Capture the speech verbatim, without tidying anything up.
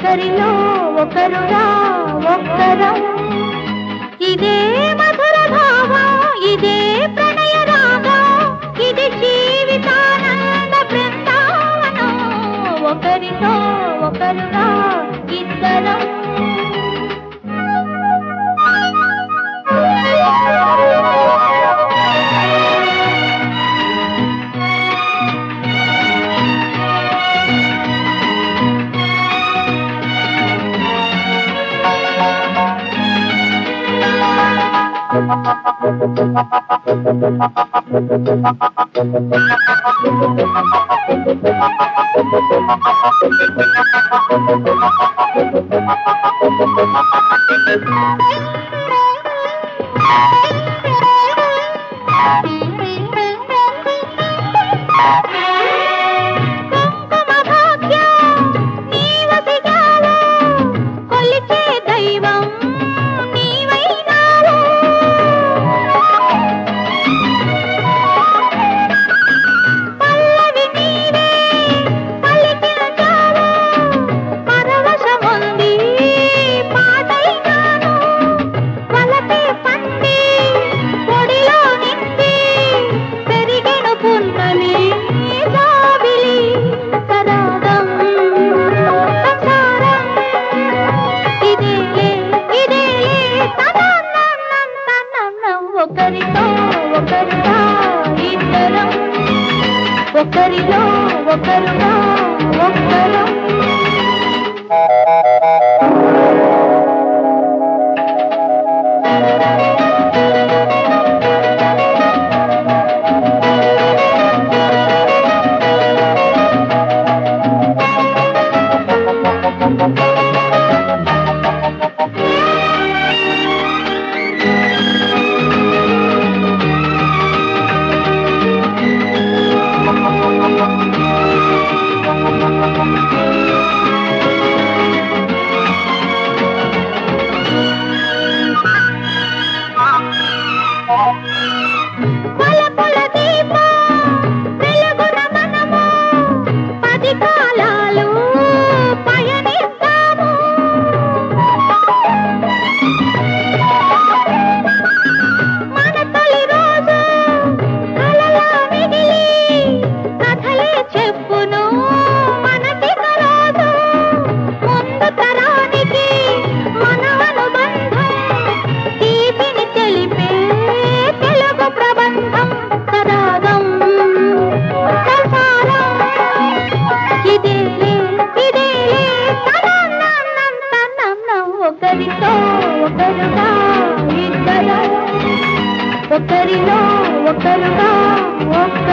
ఒకరిలో ఒకరురా ఒక్కరం. ఇదే మధుర భావం, ఇదే ప్రణయ రాగం, ఇది జీవితానంద బృందావనం. ఒకరితో ఒకరురా ఇద్దరం. ఒకరితో ఒకరుగా ఇద్దరం. ఒకరిలో ఒకరుగా ఒక్కరం. వలపుల దీపం వెలుగున మనము పది కాలాలు పయనిస్తాము. మన తొలి రోజు కలలా మిగిలి కథలే చెప్పును మనకి రోజు. ముందు తరానికి మన అనుబంధం తీపిని తెలిపే తెలుగు ప్రబంధం. సరాగం సంసారం ఇదేలే ఇదేలే తనన్నం తనన్నం. ఒకరితో ఒకరుగా ఇద్దరం. ఒకరిలో ఒకరుగా ఒక్క